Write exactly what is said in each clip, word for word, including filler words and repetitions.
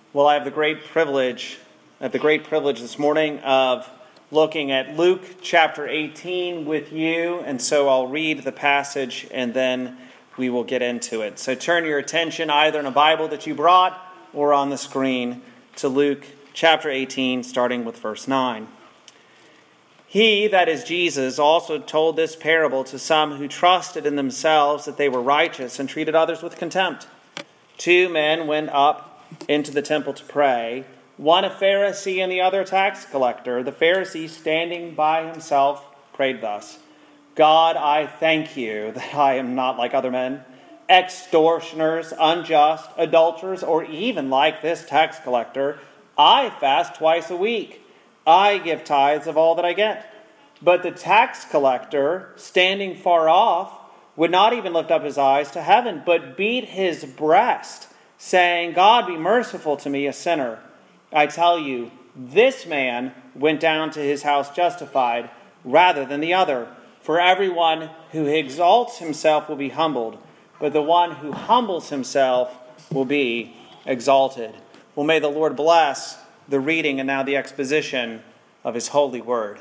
Well, I have the great privilege, I have the great privilege this morning of looking at Luke chapter eighteen with you, and so I'll read the passage and then we will get into it. So turn your attention either in a Bible that you brought or on the screen to Luke chapter eighteen, starting with verse nine. He, that is Jesus, also told this parable to some who trusted in themselves that they were righteous and treated others with contempt. Two men went up into the temple to pray, one a Pharisee and the other a tax collector. The Pharisee, standing by himself, prayed thus: God, I thank you that I am not like other men, extortioners, unjust, adulterers, or even like this tax collector. I fast twice a week. I give tithes of all that I get. But the tax collector, standing far off, would not even lift up his eyes to heaven, but beat his breast, saying, God, be merciful to me, a sinner. I tell you, this man went down to his house justified rather than the other. For everyone who exalts himself will be humbled, but the one who humbles himself will be exalted. Well, may the Lord bless the reading and now the exposition of his holy word.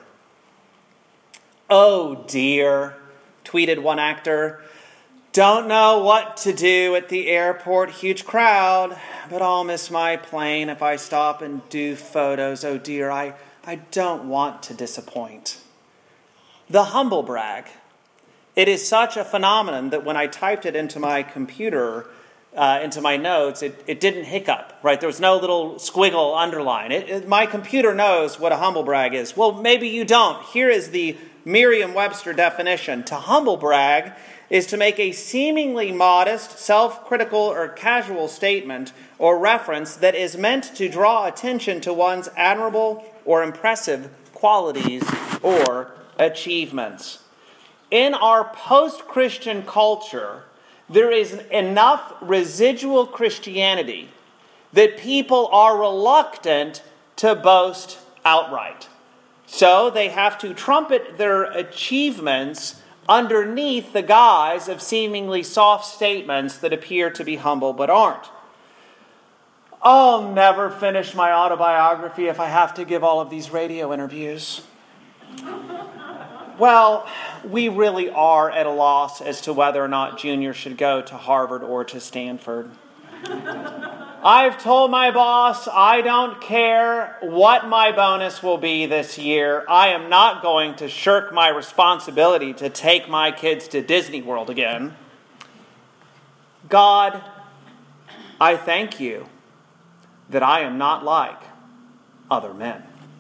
Oh dear, tweeted one actor. Don't know what to do at the airport, huge crowd, but I'll miss my plane if I stop and do photos. Oh dear, I, I don't want to disappoint. The humble brag. It is such a phenomenon that when I typed it into my computer, uh, into my notes, it, it didn't hiccup, right? There was no little squiggle underline. It, it, my computer knows what a humble brag is. Well, maybe you don't. Here is the Merriam-Webster definition. To humble brag is to make a seemingly modest, self-critical, or casual statement or reference that is meant to draw attention to one's admirable or impressive qualities or achievements. In our post-Christian culture, there is enough residual Christianity that people are reluctant to boast outright. So they have to trumpet their achievements underneath the guise of seemingly soft statements that appear to be humble but aren't. I'll never finish my autobiography if I have to give all of these radio interviews. Well, we really are at a loss as to whether or not Junior should go to Harvard or to Stanford. I've told my boss I don't care what my bonus will be this year. I am not going to shirk my responsibility to take my kids to Disney World again. God, I thank you that I am not like other men.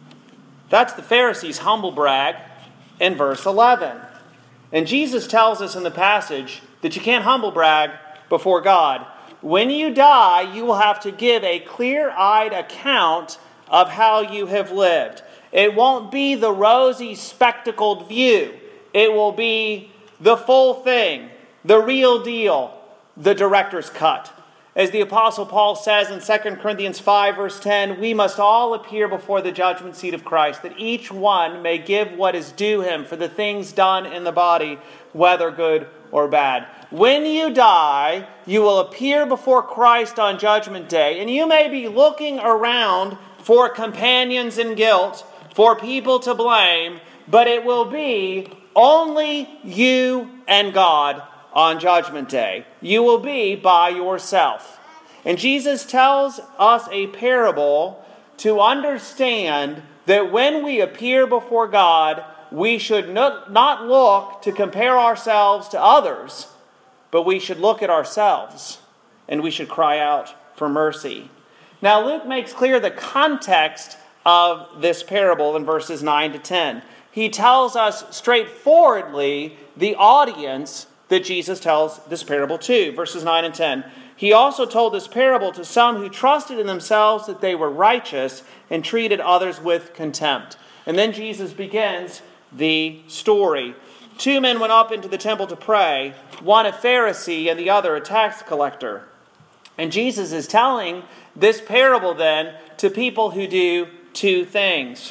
That's the Pharisees' humble brag in verse eleven. And Jesus tells us in the passage that you can't humble brag before God. When you die, you will have to give a clear-eyed account of how you have lived. It won't be the rosy, spectacled view. It will be the full thing, the real deal, the director's cut. As the Apostle Paul says in Second Corinthians five, verse ten, we must all appear before the judgment seat of Christ, that each one may give what is due him for the things done in the body, whether good or bad. When you die, you will appear before Christ on Judgment Day, and you may be looking around for companions in guilt, for people to blame, but it will be only you and God on Judgment Day. You will be by yourself. And Jesus tells us a parable to understand that when we appear before God, we should not look to compare ourselves to others, but we should look at ourselves and we should cry out for mercy. Now, Luke makes clear the context of this parable in verses nine to ten. He tells us straightforwardly the audience that Jesus tells this parable to, verses nine and ten. He also told this parable to some who trusted in themselves that they were righteous and treated others with contempt. And then Jesus begins the story. Two men went up into the temple to pray, one a Pharisee and the other a tax collector. And Jesus is telling this parable then to people who do two things.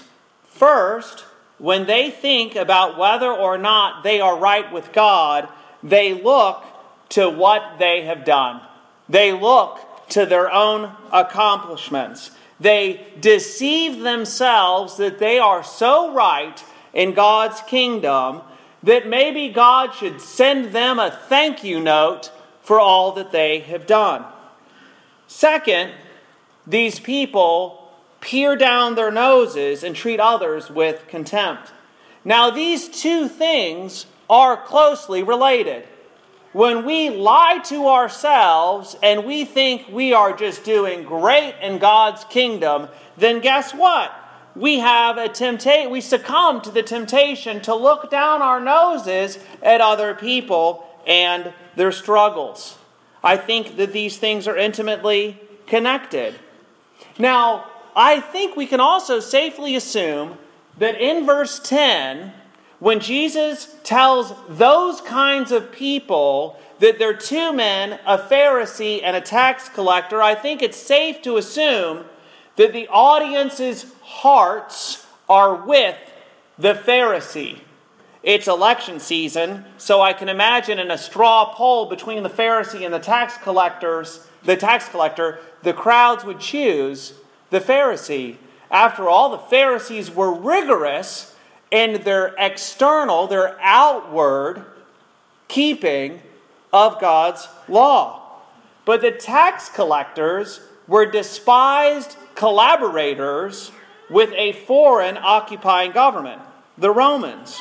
First, when they think about whether or not they are right with God, they look to what they have done. They look to their own accomplishments. They deceive themselves that they are so right in God's kingdom that maybe God should send them a thank you note for all that they have done. Second, these people peer down their noses and treat others with contempt. Now, these two things are closely related. When we lie to ourselves and we think we are just doing great in God's kingdom, then guess what? We have a temptation, we succumb to the temptation to look down our noses at other people and their struggles. I think that these things are intimately connected. Now, I think we can also safely assume that in verse ten, when Jesus tells those kinds of people that they're two men, a Pharisee and a tax collector, I think it's safe to assume that the audience's hearts are with the Pharisee. It's election season, so I can imagine in a straw poll between the Pharisee and the tax collectors, the tax collector, the crowds would choose the Pharisee. After all, the Pharisees were rigorous in their external, their outward keeping of God's law. But the tax collectors were despised collaborators with a foreign occupying government, the Romans.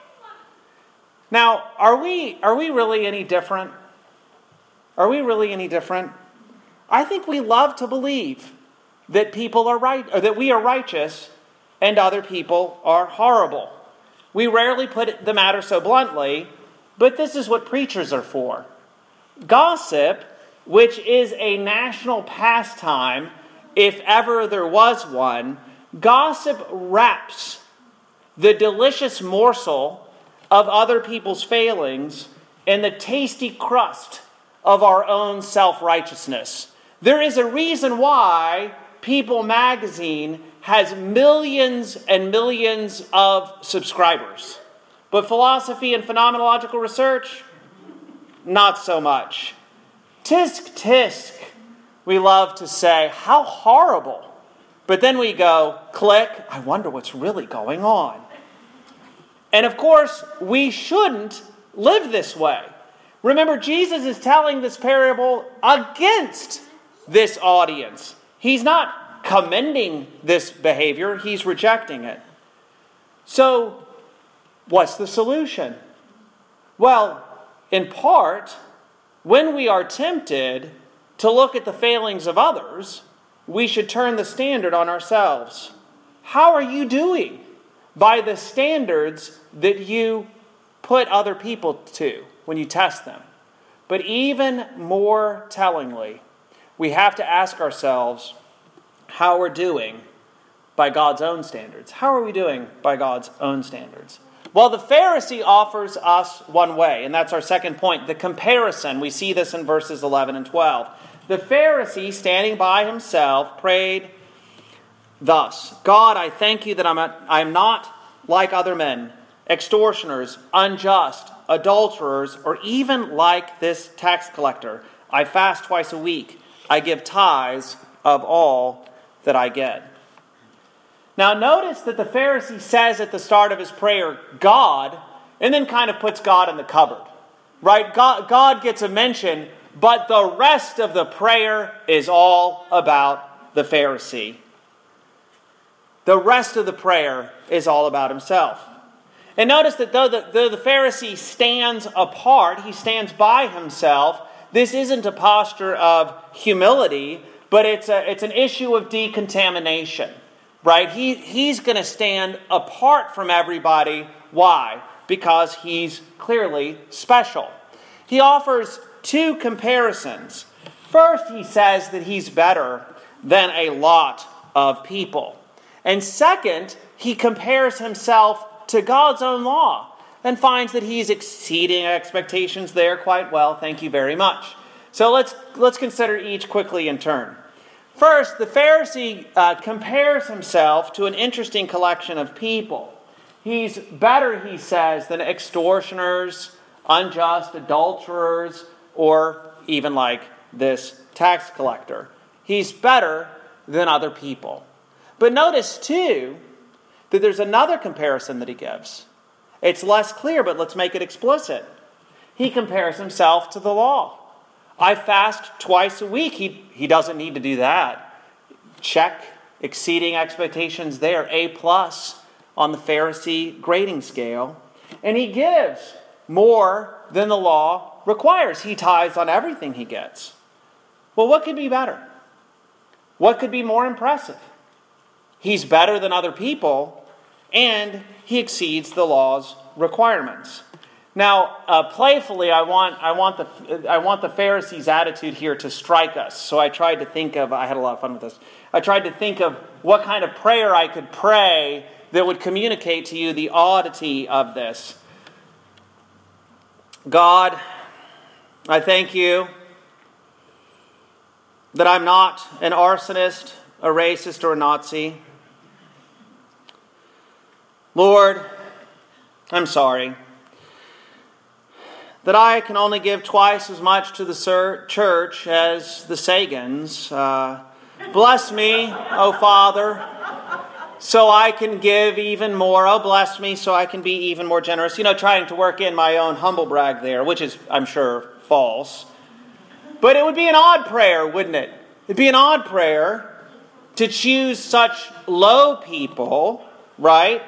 Now, are we are we really any different? Are we really any different? I think we love to believe that people are right, or that we are righteous and other people are horrible. We rarely put the matter so bluntly, but this is what preachers are for. Gossip, which is a national pastime, if ever there was one, gossip wraps the delicious morsel of other people's failings in the tasty crust of our own self-righteousness. There is a reason why People magazine has millions and millions of subscribers. But philosophy and phenomenological research, not so much. Tisk, tisk, we love to say, how horrible. But then we go, click, I wonder what's really going on. And of course, we shouldn't live this way. Remember, Jesus is telling this parable against this audience. He's not commending this behavior, he's rejecting it. So, what's the solution? Well, in part, when we are tempted to look at the failings of others, we should turn the standard on ourselves. How are you doing by the standards that you put other people to when you test them? But even more tellingly, we have to ask ourselves how we're doing by God's own standards. How are we doing by God's own standards? Well, the Pharisee offers us one way, and that's our second point, the comparison. We see this in verses eleven and twelve. The Pharisee, standing by himself, prayed thus, God, I thank you that I'm, a, I'm not like other men, extortioners, unjust, adulterers, or even like this tax collector. I fast twice a week. I give tithes of all that I get. Now notice that the Pharisee says at the start of his prayer, God, and then kind of puts God in the cupboard. Right? God, God gets a mention, but the rest of the prayer is all about the Pharisee. The rest of the prayer is all about himself. And notice that though the, though the Pharisee stands apart, he stands by himself, this isn't a posture of humility, but it's a, it's an issue of decontamination. Right? He, he's going to stand apart from everybody. Why? Because he's clearly special. He offers two comparisons. First, he says that he's better than a lot of people. And second, he compares himself to God's own law and finds that he's exceeding expectations there quite well. Thank you very much. So let's, let's consider each quickly in turn. First, the Pharisee uh, compares himself to an interesting collection of people. He's better, he says, than extortioners, unjust, adulterers, or even like this tax collector. He's better than other people. But notice, too, that there's another comparison that he gives. It's less clear, but let's make it explicit. He compares himself to the law. I fast twice a week. He, he doesn't need to do that. Check. Exceeding expectations there. A plus on the Pharisee grading scale. And he gives more than the law requires. He tithes on everything he gets. Well, what could be better? What could be more impressive? He's better than other people, and he exceeds the law's requirements. Now, uh, playfully, I want I want the I want the Pharisees' attitude here to strike us. So I tried to think of. I had a lot of fun with this. I tried to think of what kind of prayer I could pray that would communicate to you the oddity of this. God, I thank you that I'm not an arsonist, a racist, or a Nazi. Lord, I'm sorry that I can only give twice as much to the church as the Sagans. Uh, bless me, oh Father, so I can give even more. Oh, bless me so I can be even more generous. You know, trying to work in my own humble brag there, which is, I'm sure, false. But it would be an odd prayer, wouldn't it? It'd be an odd prayer to choose such low people, right?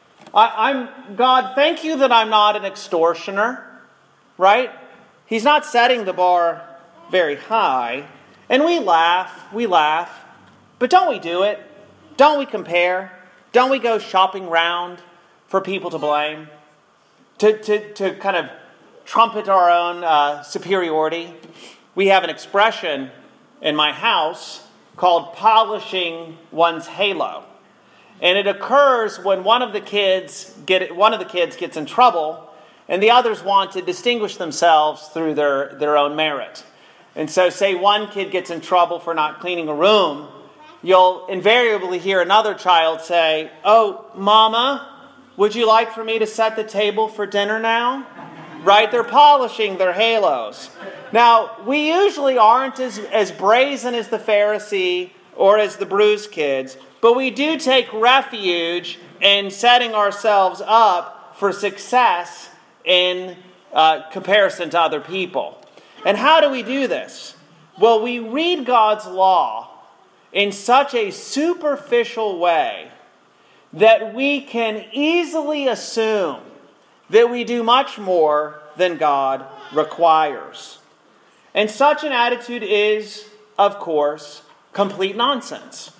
I, I'm God, thank you that I'm not an extortioner, right? He's not setting the bar very high. And we laugh, we laugh. But don't we do it? Don't we compare? Don't we go shopping round for people to blame? To, to, to kind of trumpet our own uh, superiority? We have an expression in my house called polishing one's halo. And it occurs when one of the kids get one of the kids gets in trouble and the others want to distinguish themselves through their, their own merit. And so say one kid gets in trouble for not cleaning a room, you'll invariably hear another child say, "Oh, Mama, would you like for me to set the table for dinner now?" Right? They're polishing their halos. Now, we usually aren't as, as brazen as the Pharisee or as the bruised kids, but we do take refuge in setting ourselves up for success in uh, comparison to other people. And how do we do this? Well, we read God's law in such a superficial way that we can easily assume that we do much more than God requires. And such an attitude is, of course, complete nonsense.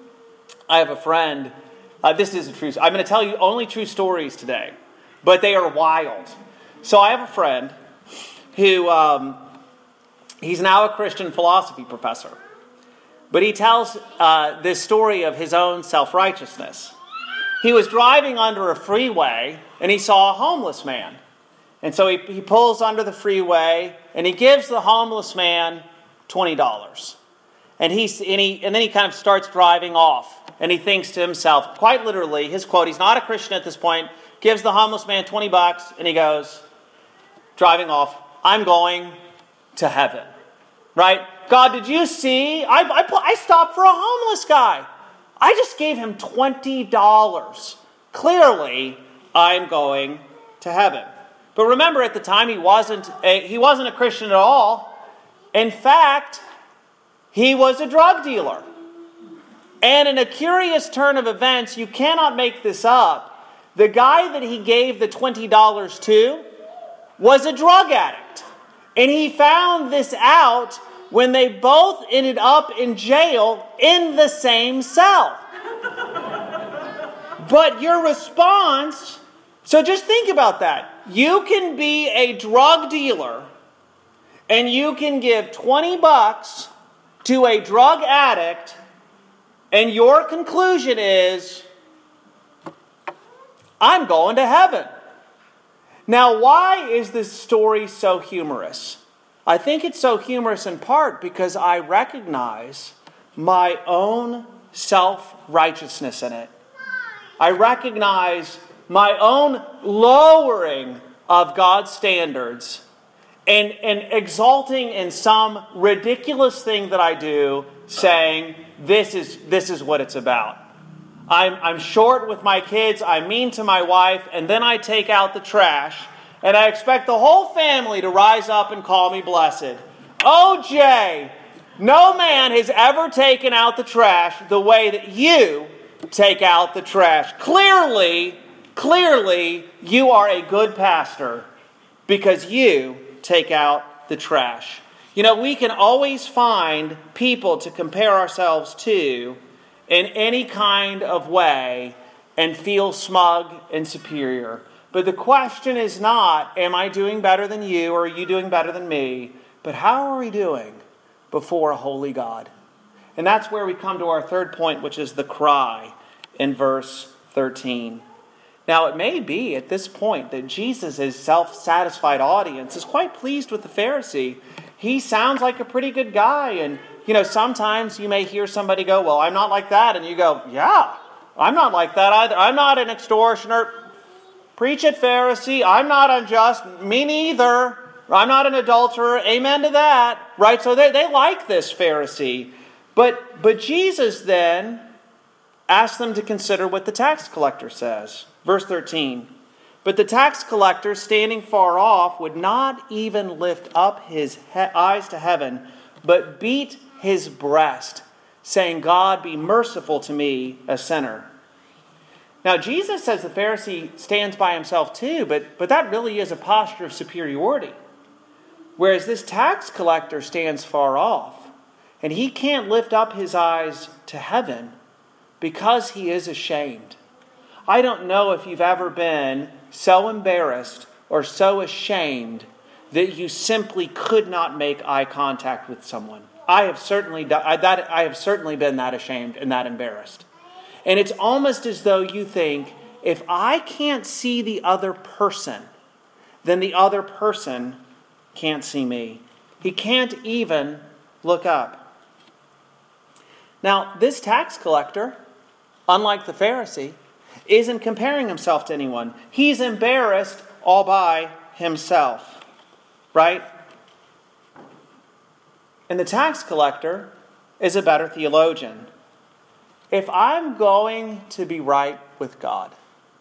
I have a friend, uh, this is a true, I'm going to tell you only true stories today, but they are wild. So I have a friend who, um, he's now a Christian philosophy professor, but he tells uh, this story of his own self-righteousness. He was driving under a freeway and he saw a homeless man. And so he, he pulls under the freeway and he gives the homeless man twenty dollars. And, he, and, he, and then he kind of starts driving off. And he thinks to himself, quite literally, his quote, he's not a Christian at this point, gives the homeless man twenty bucks and he goes, driving off, "I'm going to heaven." Right? God, did you see? I, I, I stopped for a homeless guy. I just gave him twenty dollars. Clearly, I'm going to heaven. But remember, at the time, he wasn't a, he wasn't a Christian at all. In fact, he was a drug dealer. And in a curious turn of events, you cannot make this up, the guy that he gave the twenty dollars to was a drug addict. And he found this out when they both ended up in jail in the same cell. But your response, so just think about that. You can be a drug dealer and you can give twenty bucks to a drug addict and your conclusion is, "I'm going to heaven." Now, why is this story so humorous? I think it's so humorous in part because I recognize my own self-righteousness in it. I recognize my own lowering of God's standards and, and exalting in some ridiculous thing that I do, saying, this is, this is what it's about. I'm, I'm short with my kids, I'm mean to my wife, and then I take out the trash, and I expect the whole family to rise up and call me blessed. Oh, Jay, no man has ever taken out the trash the way that you take out the trash. Clearly, clearly, you are a good pastor because you take out the trash. You know, we can always find people to compare ourselves to in any kind of way and feel smug and superior. But the question is not, am I doing better than you or are you doing better than me? But how are we doing before a holy God? And that's where we come to our third point, which is the cry in verse thirteen. Now, it may be at this point that Jesus' self-satisfied audience is quite pleased with the Pharisee. He sounds like a pretty good guy. And, you know, sometimes you may hear somebody go, well, I'm not like that. And you go, yeah, I'm not like that either. I'm not an extortioner. Preach it, Pharisee. I'm not unjust. Me neither. I'm not an adulterer. Amen to that. Right? So they, they like this Pharisee. But, but Jesus then asks them to consider what the tax collector says. Verse thirteen. But the tax collector, standing far off, would not even lift up his he- eyes to heaven, but beat his breast, saying, God, be merciful to me, a sinner. Now, Jesus says the Pharisee stands by himself too, but, but that really is a posture of superiority. Whereas this tax collector stands far off, and he can't lift up his eyes to heaven because he is ashamed. I don't know if you've ever been so embarrassed or so ashamed that you simply could not make eye contact with someone. I have certainly done, I, that, I have certainly been that ashamed and that embarrassed. And it's almost as though you think, if I can't see the other person, then the other person can't see me. He can't even look up. Now, this tax collector, unlike the Pharisee, isn't comparing himself to anyone. He's embarrassed all by himself. Right? And the tax collector is a better theologian. If I'm going to be right with God,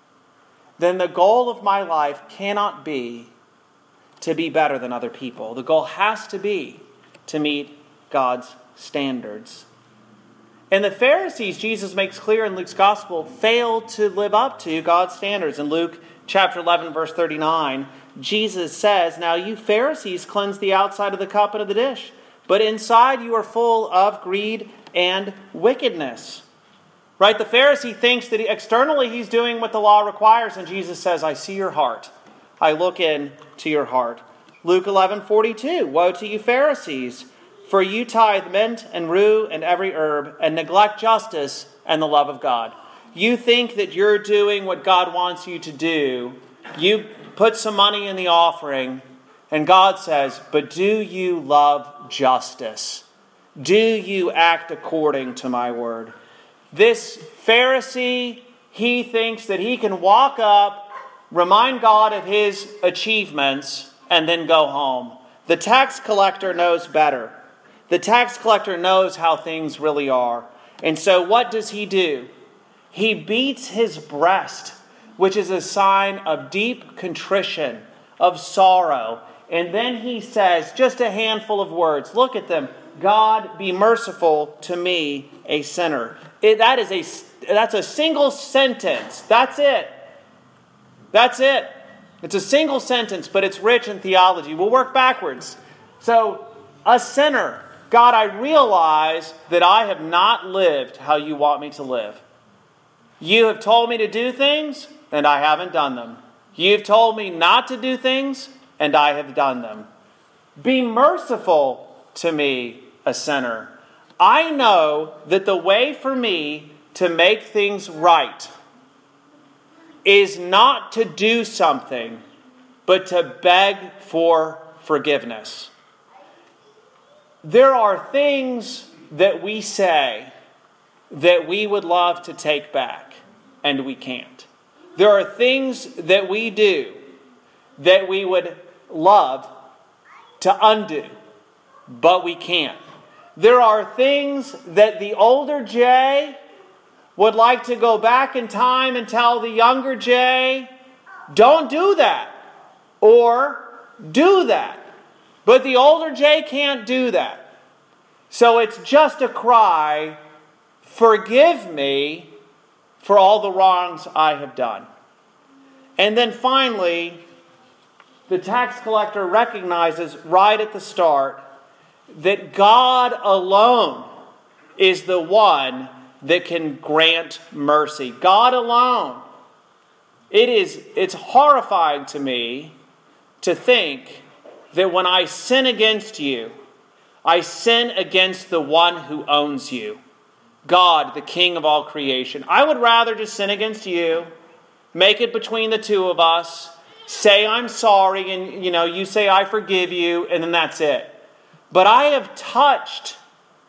then the goal of my life cannot be to be better than other people. The goal has to be to meet God's standards. And the Pharisees, Jesus makes clear in Luke's gospel, failed to live up to God's standards. In Luke chapter eleven, verse thirty-nine, Jesus says, now you Pharisees cleanse the outside of the cup and of the dish, but inside you are full of greed and wickedness. Right? The Pharisee thinks that he, externally he's doing what the law requires, and Jesus says, I see your heart. I look into your heart. Luke eleven forty-two, woe to you Pharisees, for you tithe mint and rue and every herb, and neglect justice and the love of God. You think that you're doing what God wants you to do. You put some money in the offering, and God says, but do you love justice? Do you act according to my word? This Pharisee, he thinks that he can walk up, remind God of his achievements, and then go home. The tax collector knows better. The tax collector knows how things really are. And so what does he do? He beats his breast, which is a sign of deep contrition, of sorrow. And then he says, just a handful of words. Look at them. God, be merciful to me, a sinner. It, that is a, that's a single sentence. That's it. That's it. It's a single sentence, but it's rich in theology. We'll work backwards. So, a sinner. God, I realize that I have not lived how you want me to live. You have told me to do things, and I haven't done them. You've told me not to do things, and I have done them. Be merciful to me, a sinner. I know that the way for me to make things right is not to do something, but to beg for forgiveness. There are things that we say that we would love to take back, and we can't. There are things that we do that we would love to undo, but we can't. There are things that the older Jay would like to go back in time and tell the younger Jay, don't do that, or do that. But the older Jay can't do that. So it's just a cry, forgive me for all the wrongs I have done. And then finally, the tax collector recognizes right at the start that God alone is the one that can grant mercy. God alone. It is, it's horrifying to me to think that when I sin against you, I sin against the one who owns you, God, the King of all creation. I would rather just sin against you, make it between the two of us, say I'm sorry, and you know, you say I forgive you, and then that's it. But I have touched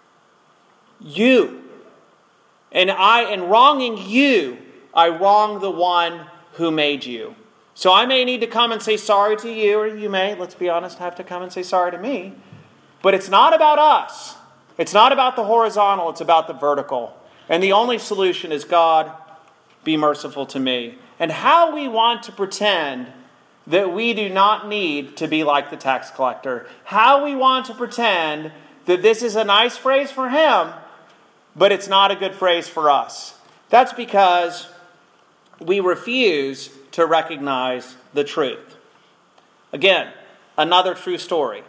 you, and I, in wronging you, I wrong the one who made you. So I may need to come and say sorry to you, or you may, let's be honest, have to come and say sorry to me. But it's not about us. It's not about the horizontal, it's about the vertical. And the only solution is, God, be merciful to me. And how we want to pretend that we do not need to be like the tax collector. How we want to pretend that this is a nice phrase for him, but it's not a good phrase for us. That's because we refuse to recognize the truth. Again, another true story.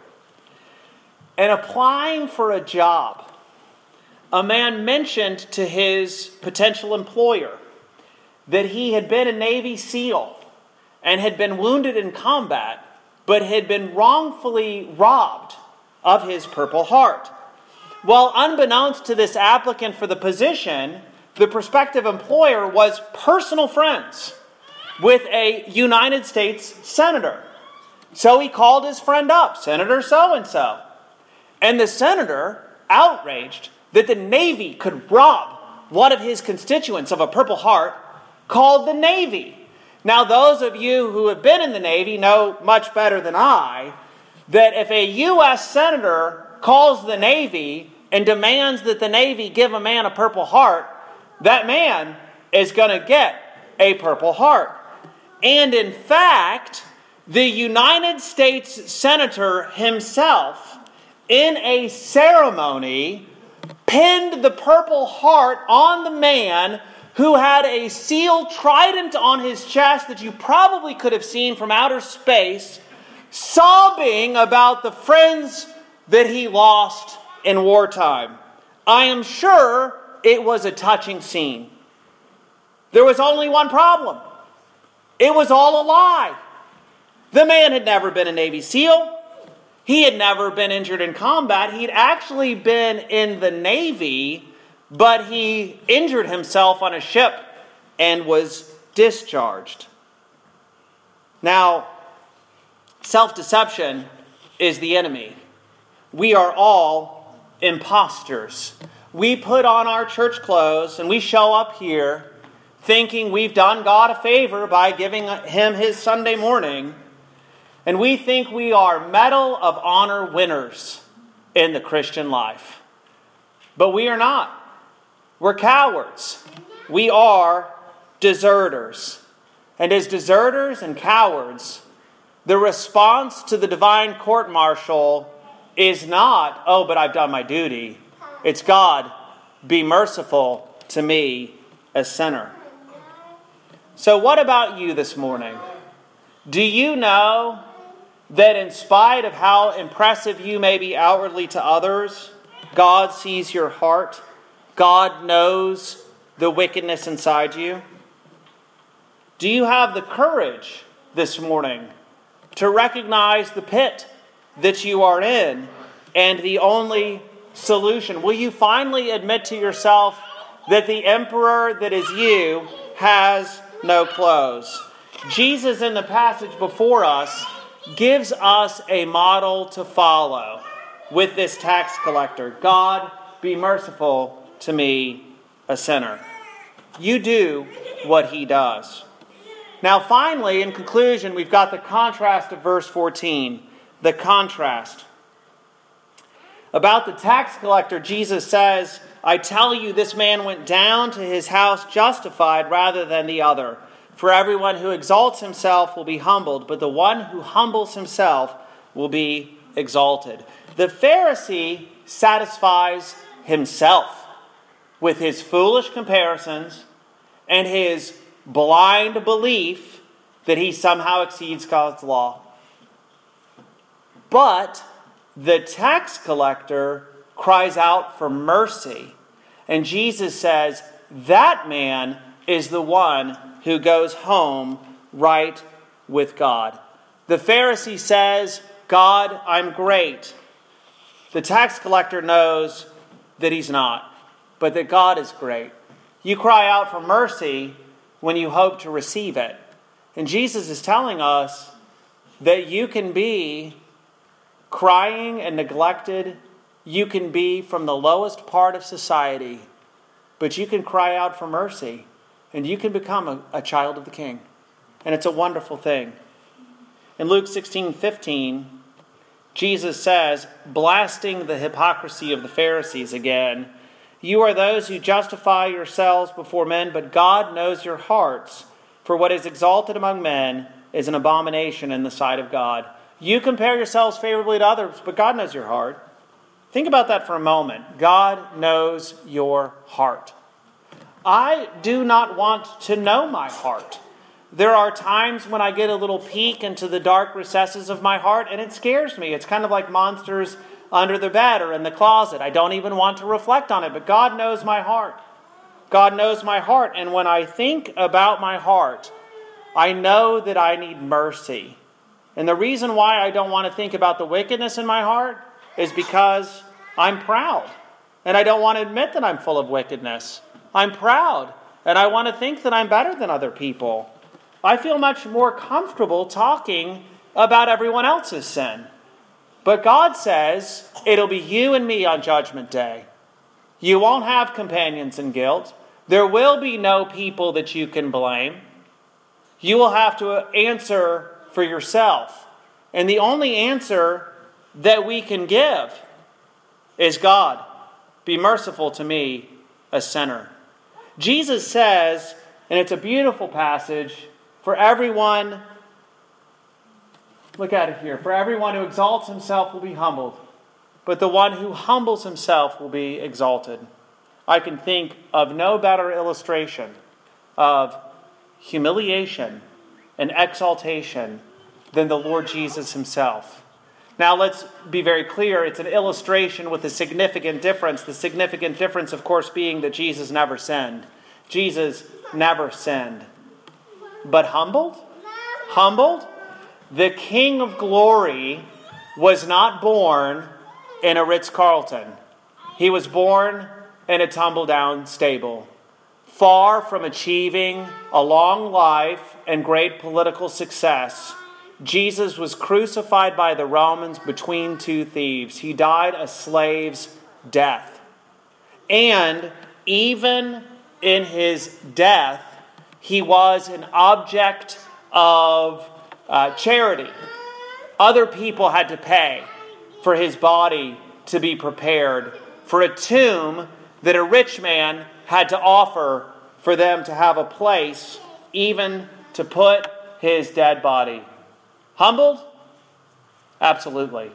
In applying for a job, a man mentioned to his potential employer that he had been a Navy SEAL and had been wounded in combat, but had been wrongfully robbed of his Purple Heart. Well, unbeknownst to this applicant for the position, the prospective employer was personal friends with a United States senator. So he called his friend up, Senator so-and-so. And the senator, outraged that the Navy could rob one of his constituents of a Purple Heart, called the Navy. Now, those of you who have been in the Navy know much better than I that if a U S senator calls the Navy and demands that the Navy give a man a Purple Heart, that man is going to get a Purple Heart. And in fact, the United States Senator himself, in a ceremony, pinned the Purple Heart on the man who had a SEAL trident on his chest that you probably could have seen from outer space, sobbing about the friends that he lost in wartime. I am sure it was a touching scene. There was only one problem. It was all a lie. The man had never been a Navy SEAL. He had never been injured in combat. He'd actually been in the Navy, but he injured himself on a ship and was discharged. Now, self-deception is the enemy. We are all imposters. We put on our church clothes and we show up here thinking we've done God a favor by giving him his Sunday morning. And we think we are Medal of Honor winners in the Christian life. But we are not. We're cowards. We are deserters. And as deserters and cowards, the response to the divine court-martial is not, oh, but I've done my duty. It's, God, be merciful to me, a sinner. So what about you this morning? Do you know that in spite of how impressive you may be outwardly to others, God sees your heart? God knows the wickedness inside you? Do you have the courage this morning to recognize the pit that you are in and the only solution? Will you finally admit to yourself that the emperor that is you has no clothes? Jesus, in the passage before us, gives us a model to follow with this tax collector. God, be merciful to me, a sinner. You do what he does. Now finally, in conclusion, we've got the contrast of verse fourteen. the contrast. About the tax collector, Jesus says, I tell you, this man went down to his house justified rather than the other. For everyone who exalts himself will be humbled, but the one who humbles himself will be exalted. The Pharisee satisfies himself with his foolish comparisons and his blind belief that he somehow exceeds God's law. But the tax collector cries out for mercy. And Jesus says, that man is the one who goes home right with God. The Pharisee says, God, I'm great. The tax collector knows that he's not, but that God is great. You cry out for mercy when you hope to receive it. And Jesus is telling us that you can be crying and neglected. You can be from the lowest part of society, but you can cry out for mercy, and you can become a, a child of the King. And it's a wonderful thing. In Luke sixteen fifteen, Jesus says, blasting the hypocrisy of the Pharisees again, you are those who justify yourselves before men, but God knows your hearts. For what is exalted among men is an abomination in the sight of God. You compare yourselves favorably to others, but God knows your heart. Think about that for a moment. God knows your heart. I do not want to know my heart. There are times when I get a little peek into the dark recesses of my heart, and it scares me. It's kind of like monsters under the bed or in the closet. I don't even want to reflect on it, but God knows my heart. God knows my heart, and when I think about my heart, I know that I need mercy. And the reason why I don't want to think about the wickedness in my heart is because I'm proud, and I don't want to admit that I'm full of wickedness. I'm proud, and I want to think that I'm better than other people. I feel much more comfortable talking about everyone else's sin. But God says it'll be you and me on Judgment Day. You won't have companions in guilt. There will be no people that you can blame. You will have to answer for yourself. And the only answer that we can give is, God, be merciful to me, a sinner. Jesus says, and it's a beautiful passage, for everyone, look at it here, for everyone who exalts himself will be humbled, but the one who humbles himself will be exalted. I can think of no better illustration of humiliation and exaltation than the Lord Jesus himself. Now let's be very clear, it's an illustration with a significant difference. The significant difference, of course, being that Jesus never sinned. Jesus never sinned. But humbled? Humbled? The King of Glory was not born in a Ritz-Carlton. He was born in a tumble-down stable. Far from achieving a long life and great political success, Jesus was crucified by the Romans between two thieves. He died a slave's death. And even in his death, he was an object of uh, charity. Other people had to pay for his body to be prepared for a tomb that a rich man had to offer for them to have a place, even to put his dead body. Humbled? Absolutely.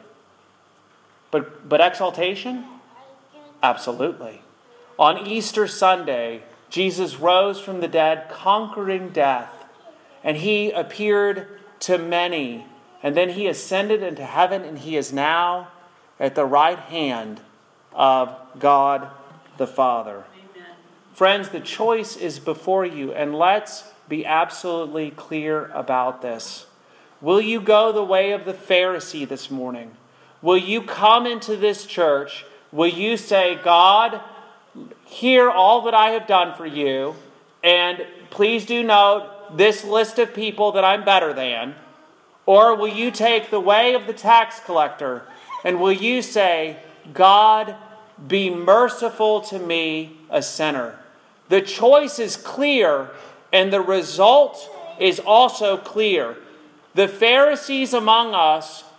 But, but exaltation? Absolutely. On Easter Sunday, Jesus rose from the dead, conquering death, and he appeared to many. And then he ascended into heaven, and he is now at the right hand of God the Father. Amen. Friends, the choice is before you, and let's be absolutely clear about this. Will you go the way of the Pharisee this morning? Will you come into this church? Will you say, God, hear all that I have done for you, and please do note this list of people that I'm better than? Or will you take the way of the tax collector, and will you say, God, be merciful to me, a sinner? The choice is clear, and the result is also clear. The Pharisees among us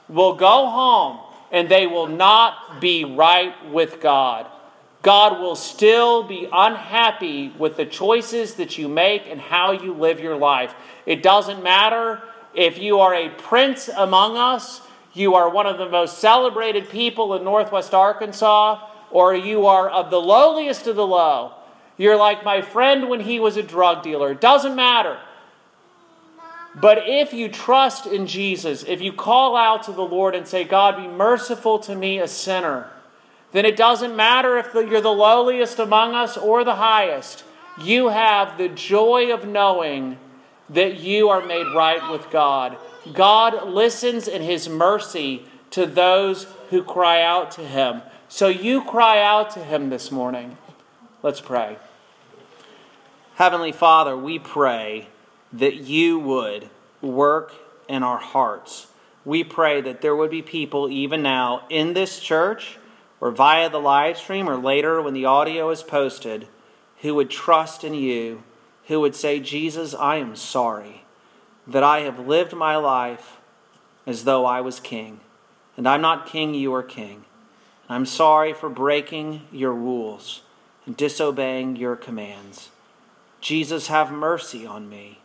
will go home and they will not be right with God. God will still be unhappy with the choices that you make and how you live your life. It doesn't matter if you are a prince among us, you are one of the most celebrated people in Northwest Arkansas, or you are of the lowliest of the low. You're like my friend when he was a drug dealer. It doesn't matter. But if you trust in Jesus, if you call out to the Lord and say, God, be merciful to me, a sinner, then it doesn't matter if you're the lowliest among us or the highest. You have the joy of knowing that you are made right with God. God listens in his mercy to those who cry out to him. So you cry out to him this morning. Let's pray. Heavenly Father, we pray that you would work in our hearts. We pray that there would be people even now in this church or via the live stream or later when the audio is posted who would trust in you, who would say, Jesus, I am sorry that I have lived my life as though I was king. And I'm not king, you are king. And I'm sorry for breaking your rules and disobeying your commands. Jesus, have mercy on me.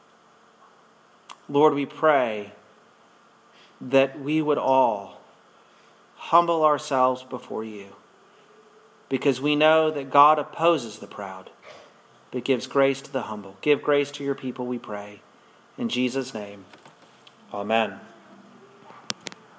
Lord, we pray that we would all humble ourselves before you, because we know that God opposes the proud, but gives grace to the humble. Give grace to your people, we pray. In Jesus' name, amen.